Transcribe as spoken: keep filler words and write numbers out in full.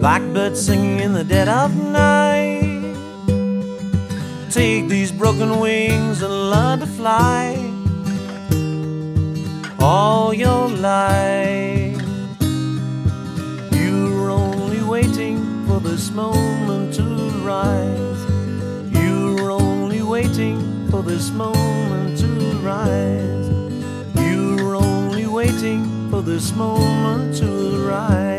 Blackbird singing in the dead of night. Take these broken wings and learn to fly all your life. You're only waiting for this moment to rise. You're only waiting for this moment to rise. You're only waiting for this moment to rise.